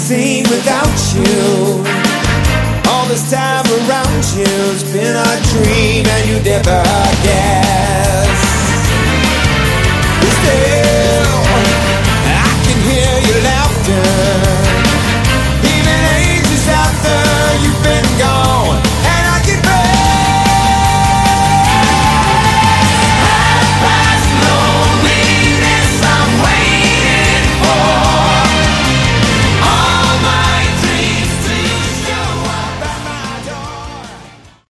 seen without you. All this time around you's been a dream, and you never